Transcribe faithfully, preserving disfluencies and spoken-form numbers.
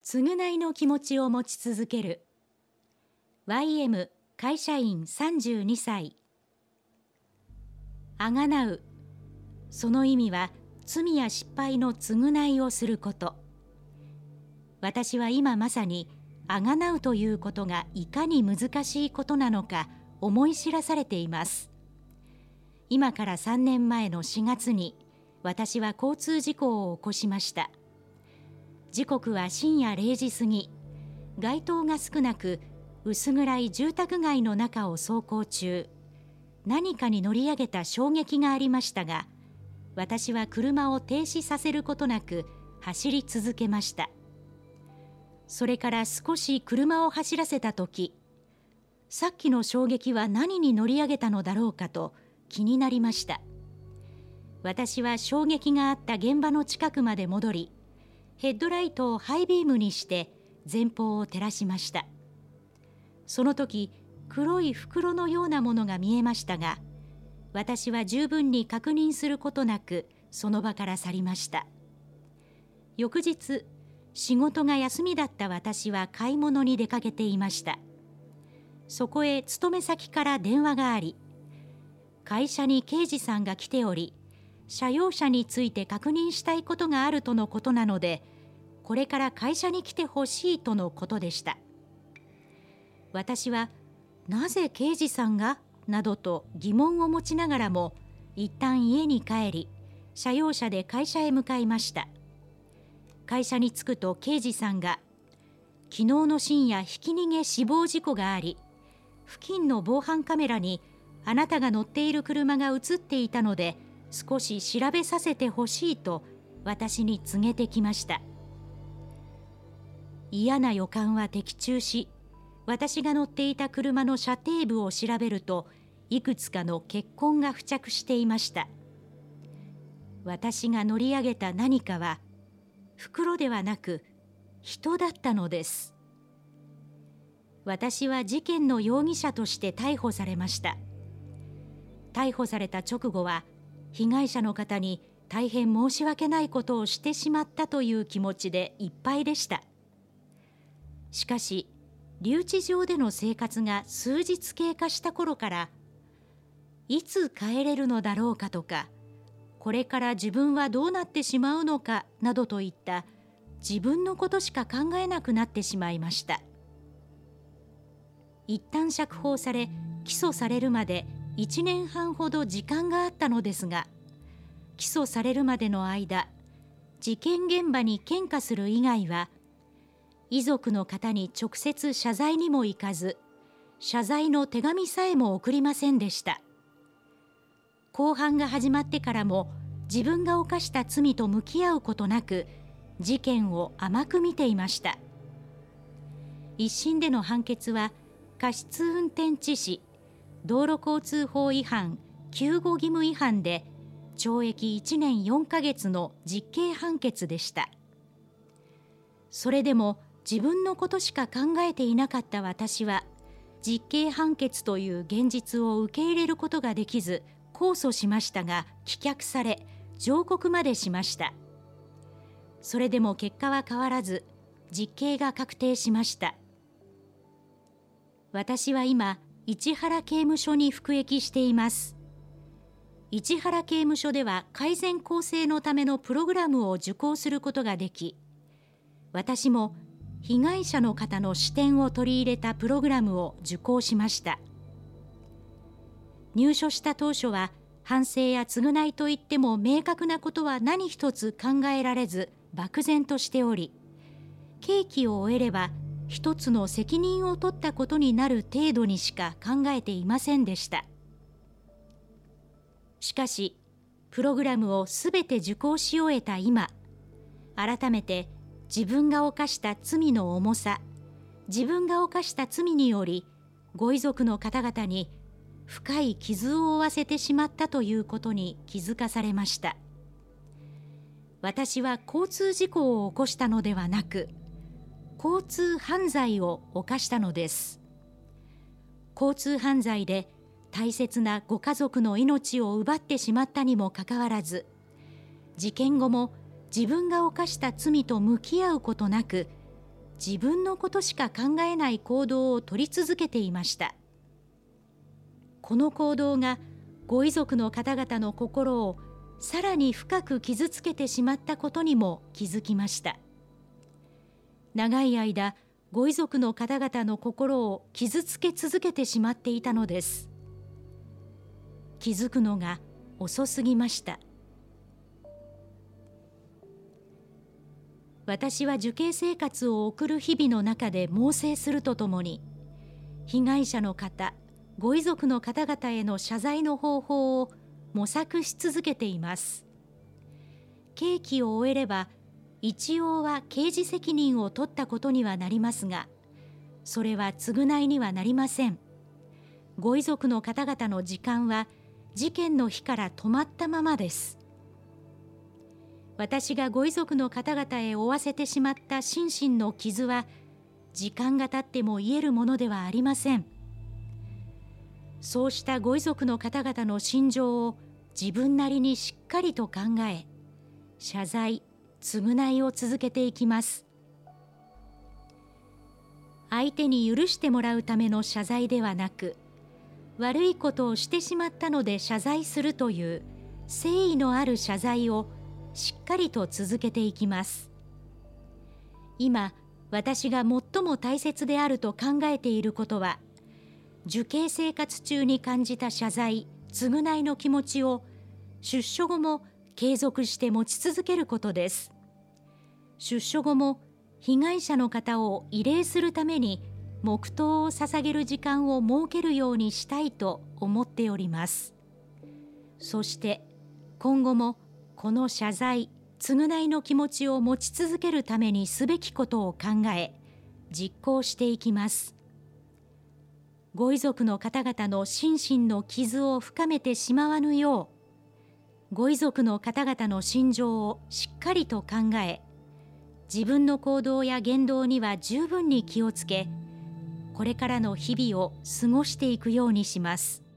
償いの気持ちを持ち続ける。 ワイエム 会社員さんじゅうにさい。あがなう。その意味は罪や失敗の償いをすること。私は今まさにあがなうということがいかに難しいことなのか思い知らされています。今からさんねんまえのしがつに私は交通事故を起こしました。時刻は深夜れいじ過ぎ、街灯が少なく薄暗い住宅街の中を走行中、何かに乗り上げた衝撃がありましたが、私は車を停止させることなく走り続けました。それから少し車を走らせたとき、さっきの衝撃は何に乗り上げたのだろうかと気になりました。私は衝撃があった現場の近くまで戻り、ヘッドライトをハイビームにして前方を照らしました。その時、黒い袋のようなものが見えましたが、私は十分に確認することなくその場から去りました。翌日、仕事が休みだった私は買い物に出かけていました。そこへ勤め先から電話があり、会社に刑事さんが来ており、車用車について確認したいことがあるとのことなので、これから会社に来てほしいとのことでした。私は、なぜ刑事さんがなどと疑問を持ちながらも、一旦家に帰り、車用車で会社へ向かいました。会社に着くと刑事さんが、昨日の深夜ひき逃げ死亡事故があり、付近の防犯カメラにあなたが乗っている車が映っていたので、少し調べさせてほしいと私に告げてきました。嫌な予感は的中し、私が乗っていた車の車底部を調べると、いくつかの血痕が付着していました。私が乗り上げた何かは、袋ではなく人だったのです。私は事件の容疑者として逮捕されました。逮捕された直後は、被害者の方に大変申し訳ないことをしてしまったという気持ちでいっぱいでした。しかし、留置場での生活が数日経過した頃から、いつ帰れるのだろうかとか、これから自分はどうなってしまうのかなどといった自分のことしか考えなくなってしまいました。一旦釈放され、起訴されるまでいちねんはんほど時間があったのですが、起訴されるまでの間、事件現場に献花する以外は、遺族の方に直接謝罪にも行かず、謝罪の手紙さえも送りませんでした。公判が始まってからも、自分が犯した罪と向き合うことなく、事件を甘く見ていました。一審での判決は、過失運転致死、道路交通法違反、救護義務違反で懲役いちねんよんかげつの実刑判決でした。それでも自分のことしか考えていなかった私は、実刑判決という現実を受け入れることができず、控訴しましたが棄却され、上告までしました。それでも結果は変わらず、実刑が確定しました。私は今、市原刑務所に服役しています。市原刑務所では改善更生のためのプログラムを受講することができ、私も被害者の方の視点を取り入れたプログラムを受講しました。入所した当初は、反省や償いといっても明確なことは何一つ考えられず、漠然としており、刑期を終えれば、一つの責任を取ったことになる程度にしか考えていませんでした。しかし、プログラムをすべて受講し終えた今、改めて自分が犯した罪の重さ、自分が犯した罪により、ご遺族の方々に深い傷を負わせてしまったということに気づかされました。私は交通事故を起こしたのではなく、交通犯罪を犯したのです。交通犯罪で大切なご家族の命を奪ってしまったにもかかわらず、事件後も自分が犯した罪と向き合うことなく、 自分のことしか考えない行動を取り続けていました。この行動がご遺族の方々の心をさらに深く傷つけてしまったことにも気づきました。長い間、ご遺族の方々の心を傷つけ続けてしまっていたのです。気づくのが遅すぎました。私は受刑生活を送る日々の中で猛省するとともに、被害者の方、ご遺族の方々への謝罪の方法を模索し続けています。刑期を終えれば、一応は刑事責任を取ったことにはなりますが、それは償いにはなりません。ご遺族の方々の時間は事件の日から止まったままです。私がご遺族の方々へ負わせてしまった心身の傷は、時間が経っても癒えるものではありません。そうしたご遺族の方々の心情を自分なりにしっかりと考え、謝罪、償いを続けていきます。相手に許してもらうための謝罪ではなく、悪いことをしてしまったので謝罪するという誠意のある謝罪をしっかりと続けていきます。今、私が最も大切であると考えていることは、受刑生活中に感じた謝罪、償いの気持ちを出所後も継続して持ち続けることです。出所後も被害者の方を慰霊するために黙祷を捧げる時間を設けるようにしたいと思っております。そして今後もこの謝罪、償いの気持ちを持ち続けるためにすべきことを考え、実行していきます。ご遺族の方々の心身の傷を深めてしまわぬよう、ご遺族の方々の心情をしっかりと考え、自分の行動や言動には十分に気をつけ、これからの日々を過ごしていくようにします。